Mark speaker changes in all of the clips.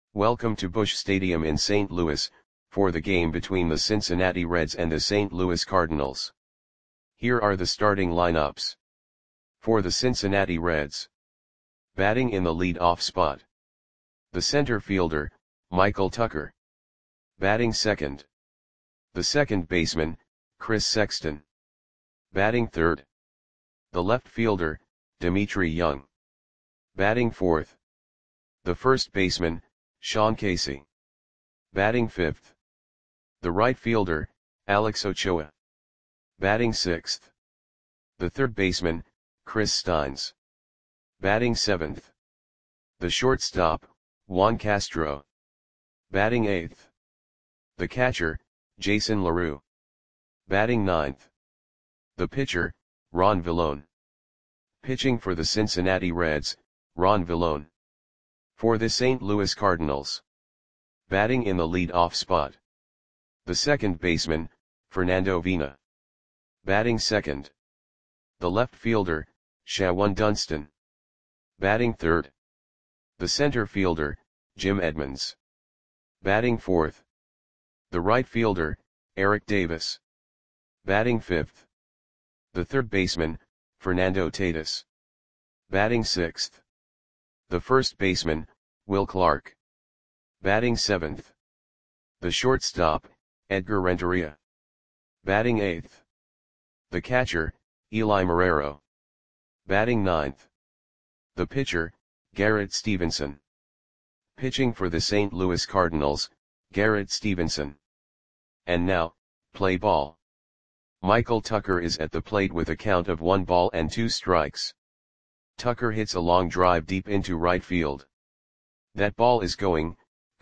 Speaker 1: Welcome to Busch Stadium in St. Louis, for the game between the Cincinnati Reds and the St. Louis Cardinals. Here are the starting lineups. For the Cincinnati Reds. Batting in the lead-off spot. The center fielder, Michael Tucker. Batting second. The second baseman, Chris Sexton. Batting third. The left fielder, Dmitri Young. Batting fourth. The first baseman, Sean Casey. Batting fifth. The right fielder, Alex Ochoa. Batting sixth. The third baseman, Chris Steins. Batting seventh. The shortstop, Juan Castro. Batting eighth. The catcher, Jason LaRue. Batting ninth. The pitcher, Ron Villone. Pitching for the Cincinnati Reds, Ron Villone. For the St. Louis Cardinals. Batting in the lead-off spot. The second baseman, Fernando Vina. Batting second. The left fielder, Shawon Dunston. Batting third. The center fielder, Jim Edmonds. Batting fourth. The right fielder, Eric Davis. Batting fifth. The third baseman, Fernando Tatis. Batting sixth. The first baseman, Will Clark. Batting seventh. The shortstop, Edgar Renteria. Batting eighth. The catcher, Eli Marrero. Batting ninth. The pitcher, Garrett Stevenson. Pitching for the St. Louis Cardinals, Garrett Stevenson. And now, play ball. Michael Tucker is at the plate with a count of 1 ball and 2 strikes. Tucker hits a long drive deep into right field. That ball is gone.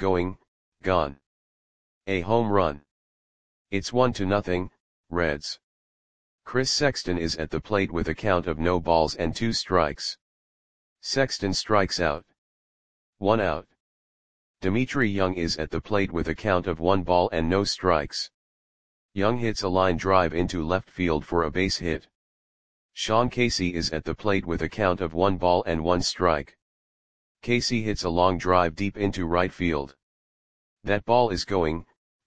Speaker 1: A home run. It's 1-0, Reds. Chris Sexton is at the plate with a count of no balls and 2 strikes. Sexton strikes out. 1 out. Dmitri Young is at the plate with a count of 1 ball and no strikes. Young hits a line drive into left field for a base hit. Sean Casey is at the plate with a count of 1 ball and 1 strike. Casey hits a long drive deep into right field. That ball is gone.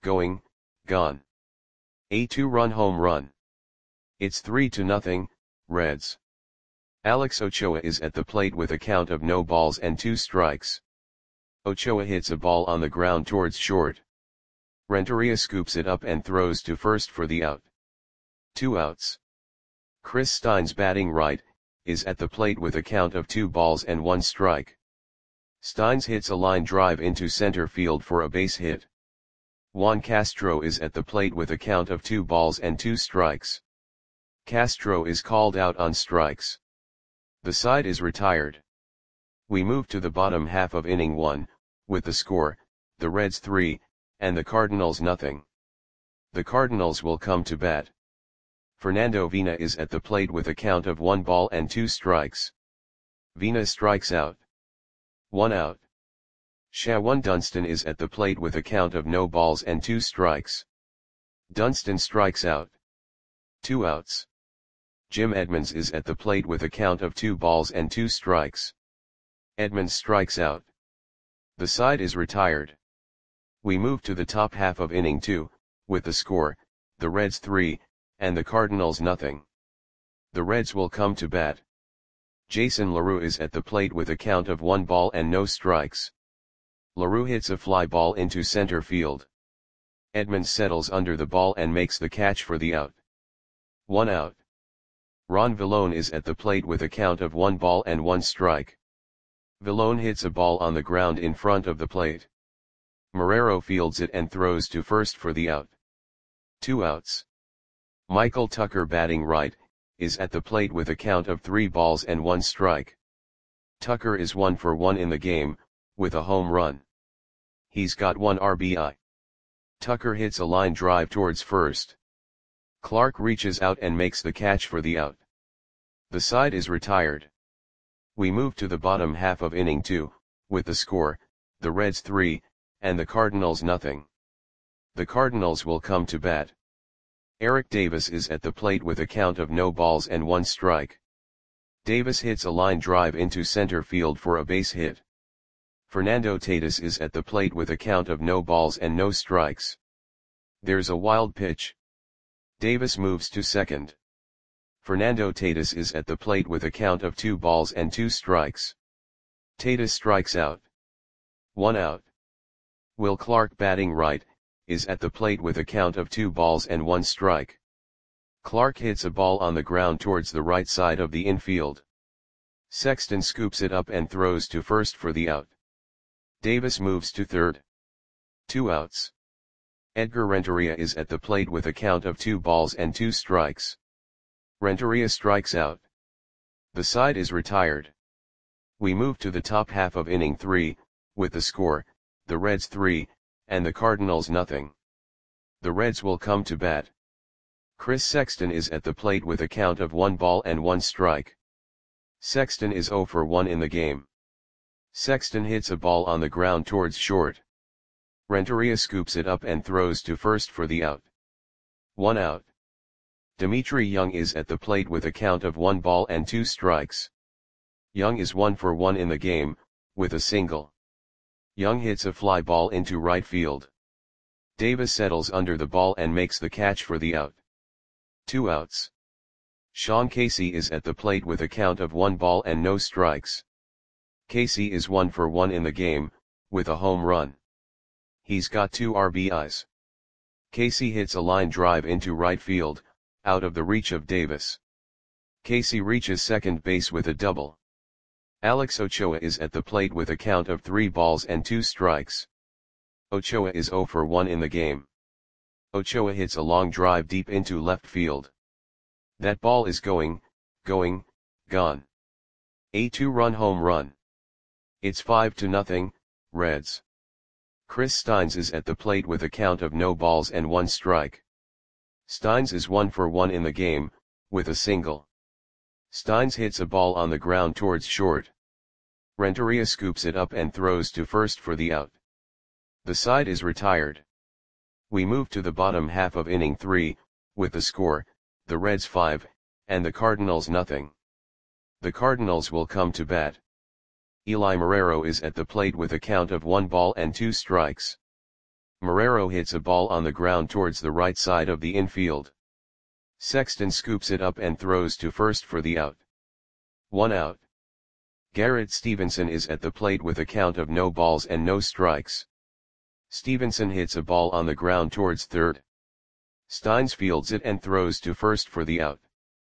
Speaker 1: A 2-run home run. It's 3-0, Reds. Alex Ochoa is at the plate with a count of no balls and 2 strikes. Ochoa hits a ball on the ground towards short. Renteria scoops it up and throws to first for the out. 2 outs. Chris Steins, batting right, is at the plate with a count of 2 balls and 1 strike. Steins hits a line drive into center field for a base hit. Juan Castro is at the plate with a count of 2 balls and 2 strikes. Castro is called out on strikes. The side is retired. We move to the bottom half of inning 1, with the score, the Reds 3, and the Cardinals 0. The Cardinals will come to bat. Fernando Vina is at the plate with a count of 1 ball and 2 strikes. Vina strikes out. 1 out. Shawon Dunston is at the plate with a count of no balls and 2 strikes. Dunston strikes out. 2 outs. Jim Edmonds is at the plate with a count of 2 balls and 2 strikes. Edmonds strikes out. The side is retired. We move to the top half of inning 2, with the score, the Reds 3, and the Cardinals 0. The Reds will come to bat. Jason LaRue is at the plate with a count of 1 ball and no strikes. LaRue hits a fly ball into center field. Edmonds settles under the ball and makes the catch for the out. 1 out. Ron Villone is at the plate with a count of 1 ball and 1 strike. Villone hits a ball on the ground in front of the plate. Marrero fields it and throws to first for the out. 2 outs. Michael Tucker, batting right, is at the plate with a count of 3 balls and 1 strike. Tucker is 1 for 1 in the game, with a home run. He's got 1 RBI. Tucker hits a line drive towards first. Clark reaches out and makes the catch for the out. The side is retired. We move to the bottom half of inning 2, with the score, the Reds 3, and the Cardinals 0. The Cardinals will come to bat. Eric Davis is at the plate with a count of no balls and 1 strike. Davis hits a line drive into center field for a base hit. Fernando Tatis is at the plate with a count of no balls and no strikes. There's a wild pitch. Davis moves to second. Fernando Tatis is at the plate with a count of 2 balls and 2 strikes. Tatis strikes out. 1 out. Will Clark, batting right, is at the plate with a count of 2 balls and 1 strike. Clark hits a ball on the ground towards the right side of the infield. Sexton scoops it up and throws to first for the out. Davis moves to third. 2 outs. Edgar Renteria is at the plate with a count of 2 balls and 2 strikes. Renteria strikes out. The side is retired. We move to the top half of inning 3, with the score, the Reds 3, and the Cardinals nothing. The Reds will come to bat. Chris Sexton is at the plate with a count of 1 ball and 1 strike. Sexton is 0 for 1 in the game. Sexton hits a ball on the ground towards short. Renteria scoops it up and throws to first for the out. 1 out. Dimitri Young is at the plate with a count of 1 ball and 2 strikes. Young is 1 for 1 in the game, with a single. Young hits a fly ball into right field. Davis settles under the ball and makes the catch for the out. 2 outs. Sean Casey is at the plate with a count of 1 ball and no strikes. Casey is 1 for 1 in the game, with a home run. He's got 2 RBIs. Casey hits a line drive into right field, out of the reach of Davis. Casey reaches second base with a double. Alex Ochoa is at the plate with a count of 3 balls and 2 strikes. Ochoa is 0 for 1 in the game. Ochoa hits a long drive deep into left field. That ball is gone. A 2-run home run. It's 5-0, Reds. Chris Steins is at the plate with a count of no balls and 1 strike. Steins is 1 for 1 in the game, with a single. Steins hits a ball on the ground towards short. Renteria scoops it up and throws to first for the out. The side is retired. We move to the bottom half of inning 3, with the score, the Reds 5, and the Cardinals nothing. The Cardinals will come to bat. Eli Marrero is at the plate with a count of 1 ball and 2 strikes. Marrero hits a ball on the ground towards the right side of the infield. Sexton scoops it up and throws to first for the out. 1 out. Garrett Stevenson is at the plate with a count of no balls and no strikes. Stevenson hits a ball on the ground towards third. Steins fields it and throws to first for the out.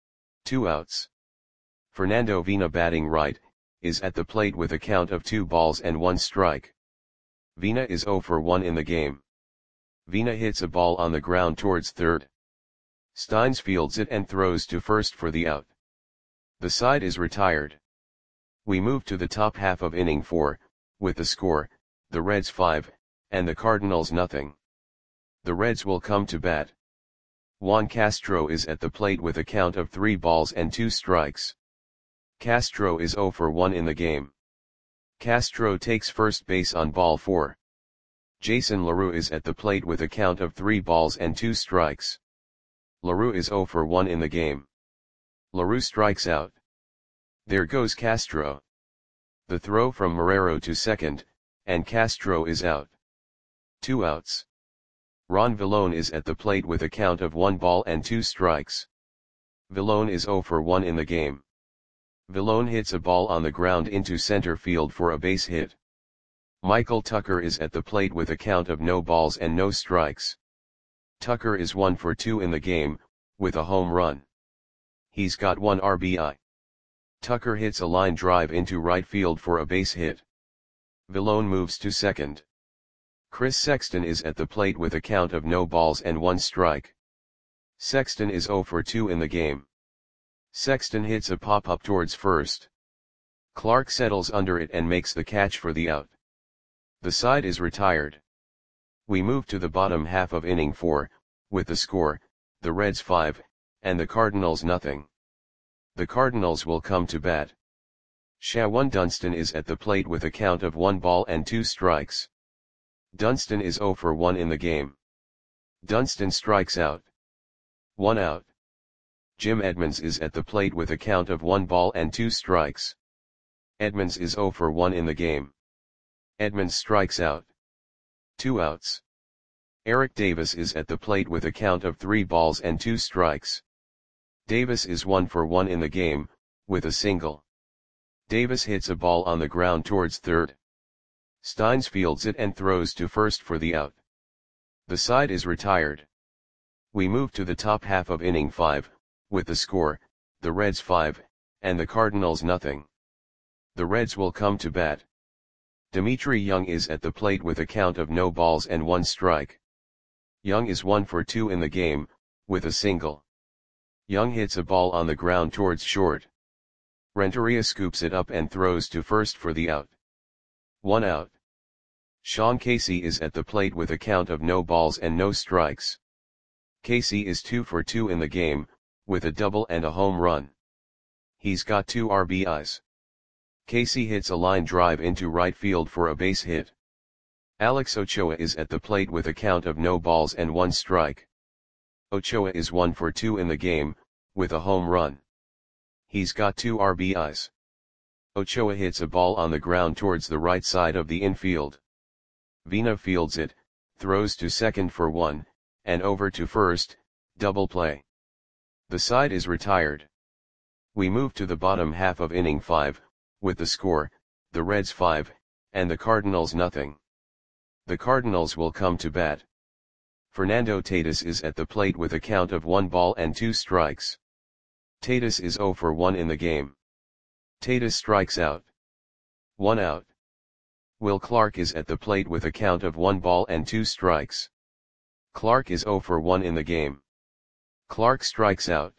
Speaker 1: 2 outs. Fernando Vina, batting right, is at the plate with a count of 2 balls and 1 strike. Vina is 0 for 1 in the game. Vina hits a ball on the ground towards third. Steins fields it and throws to first for the out. The side is retired. We move to the top half of inning 4, with the score, the Reds 5, and the Cardinals nothing. The Reds will come to bat. Juan Castro is at the plate with a count of 3 balls and 2 strikes. Castro is 0 for 1 in the game. Castro takes first base on ball 4. Jason LaRue is at the plate with a count of 3 balls and 2 strikes. LaRue is 0 for 1 in the game. LaRue strikes out. There goes Castro. The throw from Marrero to second, and Castro is out. 2 outs. Ron Villone is at the plate with a count of 1 ball and 2 strikes. Villone is 0 for 1 in the game. Villone hits a ball on the ground into center field for a base hit. Michael Tucker is at the plate with a count of no balls and no strikes. Tucker is 1 for 2 in the game, with a home run. He's got 1 RBI. Tucker hits a line drive into right field for a base hit. Villone moves to second. Chris Sexton is at the plate with a count of no balls and 1 strike. Sexton is 0 for 2 in the game. Sexton hits a pop-up towards first. Clark settles under it and makes the catch for the out. The side is retired. We move to the bottom half of inning 4, with the score, the Reds 5, and the Cardinals nothing. The Cardinals will come to bat. Shawan Dunston is at the plate with a count of 1 ball and 2 strikes. Dunston is 0 for 1 in the game. Dunston strikes out. 1 out. Jim Edmonds is at the plate with a count of 1 ball and 2 strikes. Edmonds is 0 for 1 in the game. Edmonds strikes out. 2 outs. Eric Davis is at the plate with a count of 3 balls and 2 strikes. Davis is 1 for 1 in the game, with a single. Davis hits a ball on the ground towards third. Steins fields it and throws to first for the out. The side is retired. We move to the top half of inning 5, with the score, the Reds 5, and the Cardinals nothing. The Reds will come to bat. Dimitri Young is at the plate with a count of no balls and 1 strike. Young is 1 for 2 in the game, with a single. Young hits a ball on the ground towards short. Renteria scoops it up and throws to first for the out. 1 out. Sean Casey is at the plate with a count of no balls and no strikes. Casey is 2 for 2 in the game, with a double and a home run. He's got 2 RBIs. Casey hits a line drive into right field for a base hit. Alex Ochoa is at the plate with a count of no balls and 1 strike. Ochoa is 1 for 2 in the game, with a home run. He's got 2 RBIs. Ochoa hits a ball on the ground towards the right side of the infield. Vina fields it, throws to second for 1, and over to first, double play. The side is retired. We move to the bottom half of inning 5, with the score, the Reds 5, and the Cardinals nothing. The Cardinals will come to bat. Fernando Tatis is at the plate with a count of 1 ball and 2 strikes. Tatis is 0 for 1 in the game. Tatis strikes out. 1 out. Will Clark is at the plate with a count of 1 ball and 2 strikes. Clark is 0 for 1 in the game. Clark strikes out.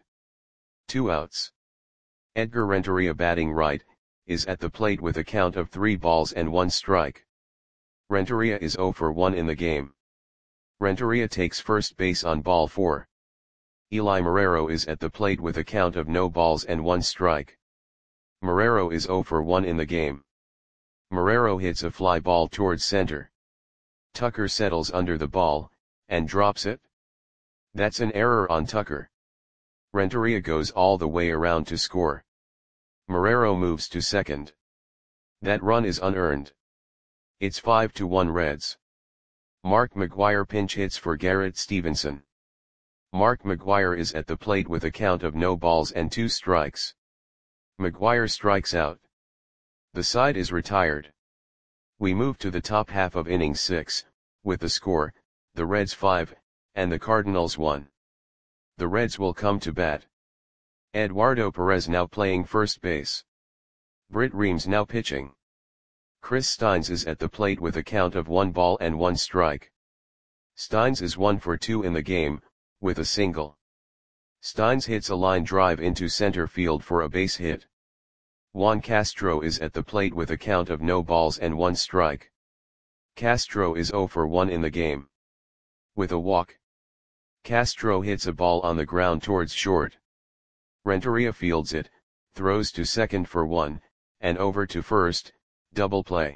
Speaker 1: 2 outs. Edgar Renteria batting right, is at the plate with a count of 3 balls and 1 strike. Renteria is 0 for 1 in the game. Renteria takes first base on ball 4. Eli Marrero is at the plate with a count of no balls and 1 strike. Marrero is 0 for 1 in the game. Marrero hits a fly ball towards center. Tucker settles under the ball, and drops it. That's an error on Tucker. Renteria goes all the way around to score. Marrero moves to second. That run is unearned. It's 5-1 Reds. Mark McGwire pinch hits for Garrett Stevenson. Mark McGwire is at the plate with a count of no balls and 2 strikes. McGwire strikes out. The side is retired. We move to the top half of inning 6, with the score, the Reds 5, and the Cardinals 1. The Reds will come to bat. Eduardo Perez now playing first base. Britt Reams now pitching. Chris Steins is at the plate with a count of 1 ball and 1 strike. Steins is 1 for 2 in the game, with a single. Steins hits a line drive into center field for a base hit. Juan Castro is at the plate with a count of no balls and 1 strike. Castro is 0 for 1 in the game. With a walk. Castro hits a ball on the ground towards short. Renteria fields it, throws to second for 1, and over to first, double play.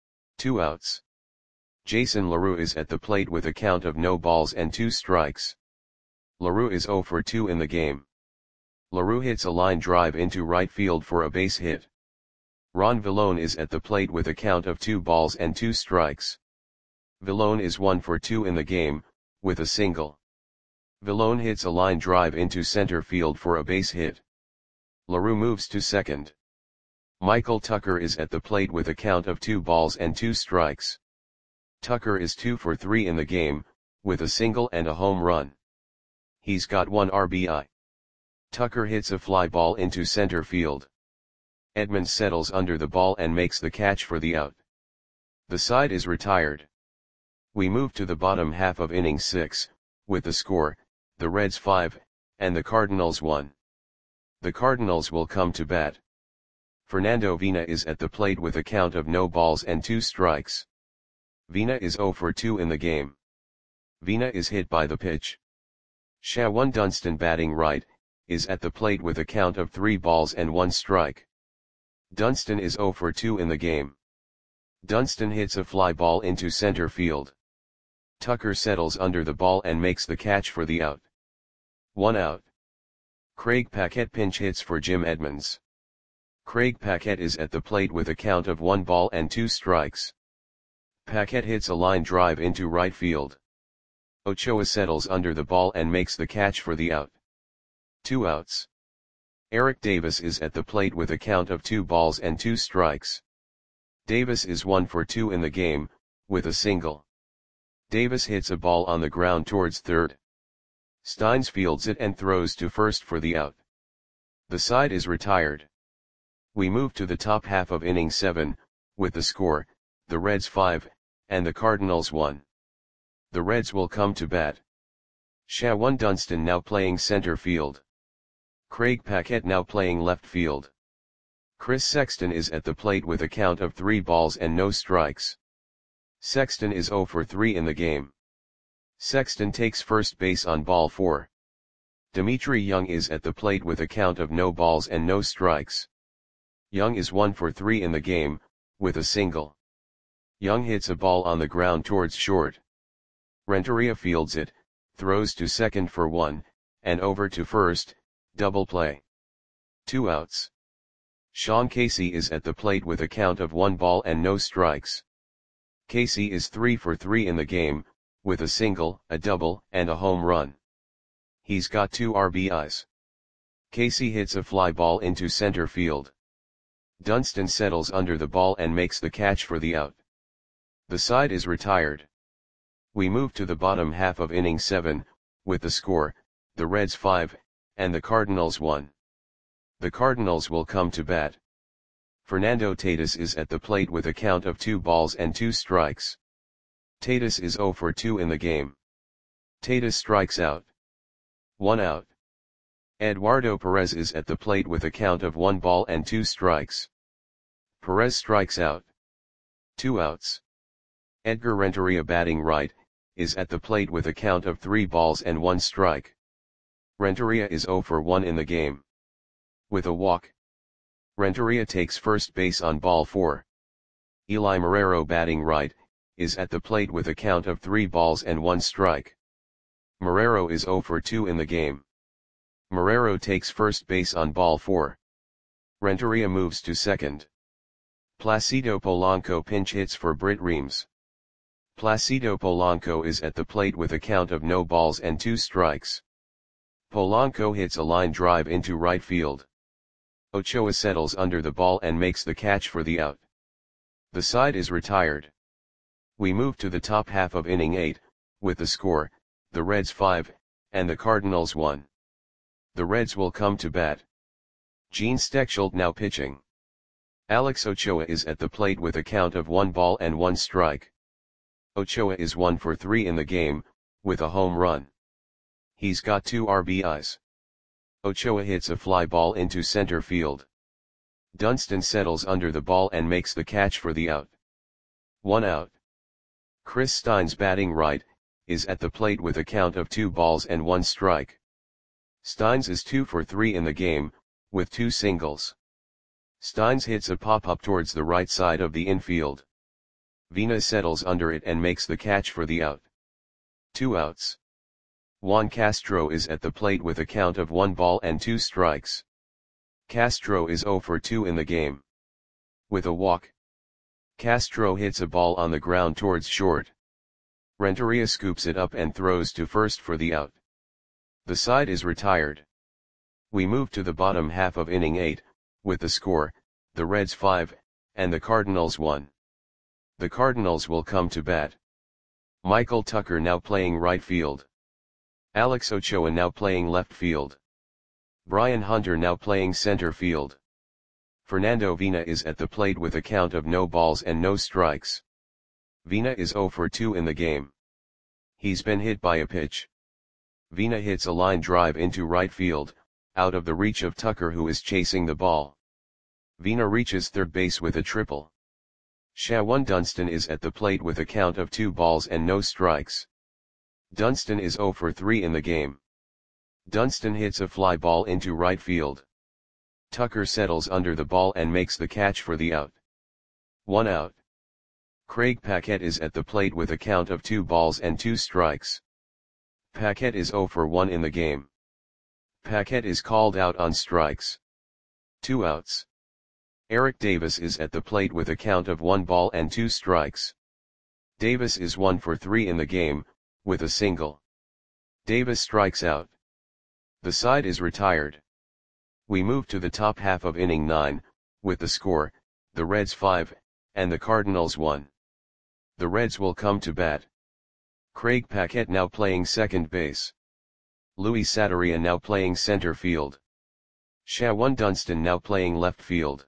Speaker 1: 2 outs. Jason LaRue is at the plate with a count of no balls and 2 strikes. LaRue is 0 for 2 in the game. LaRue hits a line drive into right field for a base hit. Ron Villone is at the plate with a count of 2 balls and 2 strikes. Villone is 1 for 2 in the game, with a single. Villone hits a line drive into center field for a base hit. LaRue moves to second. Michael Tucker is at the plate with a count of 2 balls and 2 strikes. Tucker is 2 for 3 in the game, with a single and a home run. He's got 1 RBI. Tucker hits a fly ball into center field. Edmonds settles under the ball and makes the catch for the out. The side is retired. We move to the bottom half of inning 6, with the score, the Reds 5, and the Cardinals 1. The Cardinals will come to bat. Fernando Vina is at the plate with a count of no balls and 2 strikes. Vina is 0 for 2 in the game. Vina is hit by the pitch. Shawan Dunston batting right, is at the plate with a count of 3 balls and 1 strike. Dunston is 0 for 2 in the game. Dunston hits a fly ball into center field. Tucker settles under the ball and makes the catch for the out. 1 out. Craig Paquette pinch hits for Jim Edmonds. Craig Paquette is at the plate with a count of 1 ball and 2 strikes. Paquette hits a line drive into right field. Ochoa settles under the ball and makes the catch for the out. 2 outs. Eric Davis is at the plate with a count of 2 balls and 2 strikes. Davis is 1 for 2 in the game, with a single. Davis hits a ball on the ground towards third. Steins fields it and throws to first for the out. The side is retired. We move to the top half of inning 7, with the score, the Reds 5, and the Cardinals 1. The Reds will come to bat. Shawan Dunston now playing center field. Craig Paquette now playing left field. Chris Sexton is at the plate with a count of 3 balls and no strikes. Sexton is 0 for 3 in the game. Sexton takes first base on ball 4. Dimitri Young is at the plate with a count of no balls and no strikes. Young is 1 for 3 in the game, with a single. Young hits a ball on the ground towards short. Renteria fields it, throws to second for 1, and over to first, double play. 2 outs. Sean Casey is at the plate with a count of 1 ball and no strikes. Casey is 3 for 3 in the game, with a single, a double, and a home run. He's got 2 RBIs. Casey hits a fly ball into center field. Dunston settles under the ball and makes the catch for the out. The side is retired. We move to the bottom half of inning 7, with the score, the Reds 5, and the Cardinals 1. The Cardinals will come to bat. Fernando Tatis is at the plate with a count of 2 balls and 2 strikes. Tatis is 0 for 2 in the game. Tatis strikes out. 1 out. Eduardo Perez is at the plate with a count of 1 ball and 2 strikes. Perez strikes out. 2 outs. Edgar Renteria batting right, is at the plate with a count of 3 balls and 1 strike. Renteria is 0 for 1 in the game. With a walk. Renteria takes first base on ball 4. Eli Marrero batting right, is at the plate with a count of 3 balls and 1 strike. Marrero is 0 for 2 in the game. Marrero takes first base on ball 4. Renteria moves to second. Placido Polanco pinch hits for Britt Reams. Placido Polanco is at the plate with a count of no balls and 2 strikes. Polanco hits a line drive into right field. Ochoa settles under the ball and makes the catch for the out. The side is retired. We move to the top half of inning 8, with the score, the Reds 5, and the Cardinals 1. The Reds will come to bat. Gene Steckschulte now pitching. Alex Ochoa is at the plate with a count of 1 ball and 1 strike. Ochoa is 1 for 3 in the game, with a home run. He's got 2 RBIs. Ochoa hits a fly ball into center field. Dunston settles under the ball and makes the catch for the out. 1 out. Chris Steins batting right, is at the plate with a count of 2 balls and 1 strike. Steins is 2 for 3 in the game, with 2 singles. Steins hits a pop-up towards the right side of the infield. Vina settles under it and makes the catch for the out. 2 outs. Juan Castro is at the plate with a count of 1 ball and 2 strikes. Castro is 0 for 2 in the game. With a walk. Castro hits a ball on the ground towards short. Renteria scoops it up and throws to first for the out. The side is retired. We move to the bottom half of inning 8, with the score, the Reds 5, and the Cardinals 1. The Cardinals will come to bat. Michael Tucker now playing right field. Alex Ochoa now playing left field. Brian Hunter now playing center field. Fernando Vina is at the plate with a count of no balls and no strikes. Vina is 0 for 2 in the game. He's been hit by a pitch. Vina hits a line drive into right field, out of the reach of Tucker who is chasing the ball. Vina reaches third base with a triple. Shawan Dunston is at the plate with a count of 2 balls and no strikes. Dunston is 0 for 3 in the game. Dunston hits a fly ball into right field. Tucker settles under the ball and makes the catch for the out. 1 out. Craig Paquette is at the plate with a count of 2 balls and 2 strikes. Paquette is 0 for 1 in the game. Paquette is called out on strikes. 2 outs. Eric Davis is at the plate with a count of 1 ball and 2 strikes. Davis is 1 for 3 in the game, with a single. Davis strikes out. The side is retired. We move to the top half of inning 9, with the score, the Reds 5, and the Cardinals 1. The Reds will come to bat. Craig Paquette now playing second base. Luis Sadaria now playing center field. Shawan Dunston now playing left field.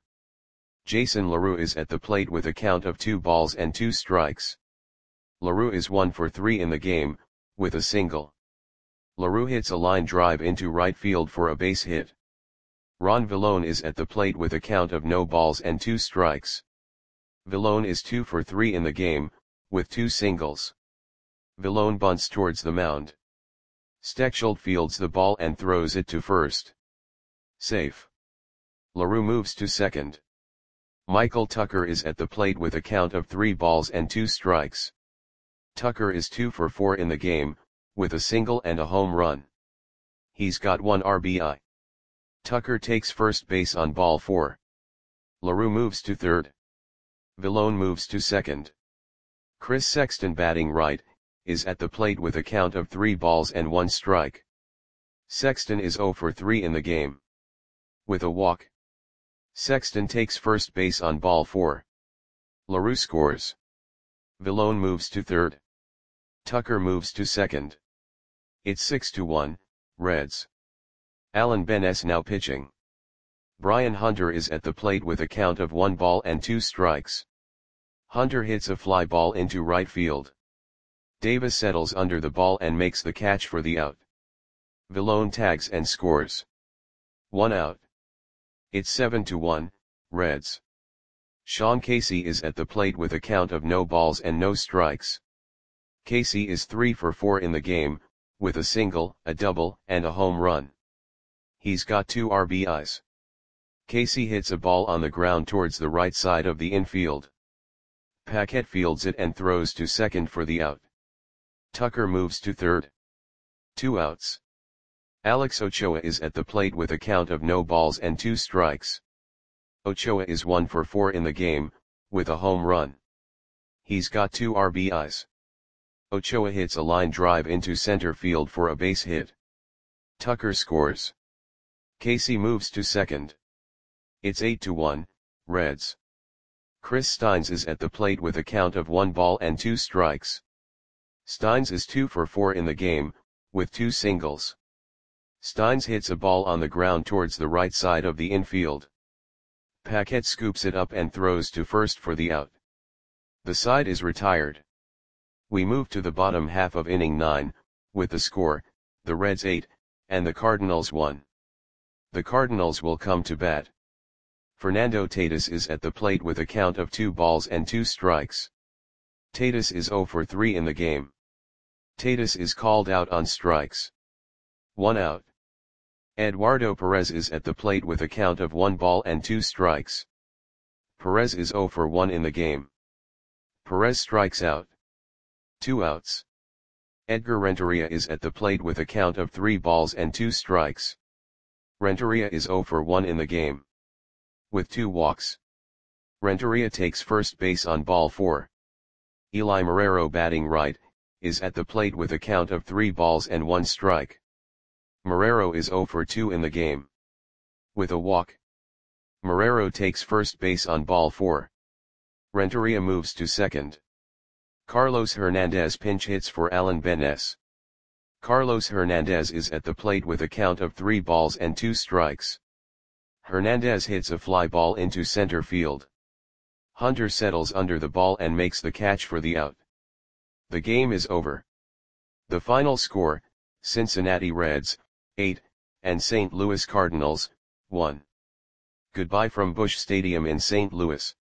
Speaker 1: Jason LaRue is at the plate with a count of 2 balls and 2 strikes. LaRue is 1 for 3 in the game, with a single. LaRue hits a line drive into right field for a base hit. Ron Villone is at the plate with a count of no balls and 2 strikes. Villone is 2 for 3 in the game, with 2 singles. Villone bunts towards the mound. Stecheld fields the ball and throws it to first. Safe. LaRue moves to second. Michael Tucker is at the plate with a count of 3 balls and 2 strikes. Tucker is 2 for 4 in the game, with a single and a home run. He's got 1 RBI. Tucker takes first base on ball 4. LaRue moves to third. Villone moves to second. Chris Sexton, batting right, is at the plate with a count of 3 balls and 1 strike. Sexton is 0 for 3 in the game. With a walk. Sexton takes first base on ball 4. LaRue scores. Villone moves to third. Tucker moves to second. It's 6-1, Reds. Alan Benes now pitching. Brian Hunter is at the plate with a count of 1 ball and 2 strikes. Hunter hits a fly ball into right field. Davis settles under the ball and makes the catch for the out. Villone tags and scores. 1 out. It's 7-1, Reds. Sean Casey is at the plate with a count of no balls and no strikes. Casey is 3 for 4 in the game, with a single, a double, and a home run. He's got 2 RBIs. Casey hits a ball on the ground towards the right side of the infield. Paquette fields it and throws to second for the out. Tucker moves to third. 2 outs. Alex Ochoa is at the plate with a count of no balls and 2 strikes. Ochoa is 1 for 4 in the game, with a home run. He's got 2 RBIs. Ochoa hits a line drive into center field for a base hit. Tucker scores. Casey moves to second. It's 8-1, Reds. Chris Steins is at the plate with a count of 1 ball and 2 strikes. Steins is 2 for 4 in the game, with 2 singles. Steins hits a ball on the ground towards the right side of the infield. Paquette scoops it up and throws to first for the out. The side is retired. We move to the bottom half of inning 9, with the score, the Reds 8, and the Cardinals 1. The Cardinals will come to bat. Fernando Tatis is at the plate with a count of 2 balls and 2 strikes. Tatis is 0 for 3 in the game. Tatis is called out on strikes. 1 out. Eduardo Perez is at the plate with a count of 1 ball and 2 strikes. Perez is 0 for 1 in the game. Perez strikes out. 2 outs. Edgar Renteria is at the plate with a count of 3 balls and 2 strikes. Renteria is 0 for 1 in the game. With 2 walks. Renteria takes first base on ball 4. Eli Marrero, batting right, is at the plate with a count of 3 balls and 1 strike. Marrero is 0 for 2 in the game. With a walk. Marrero takes first base on ball 4. Renteria moves to second. Carlos Hernandez pinch hits for Alan Benes. Carlos Hernandez is at the plate with a count of 3 balls and 2 strikes. Hernandez hits a fly ball into center field. Hunter settles under the ball and makes the catch for the out. The game is over. The final score, Cincinnati Reds, 8, and St. Louis Cardinals, 1. Goodbye from Busch Stadium in St. Louis.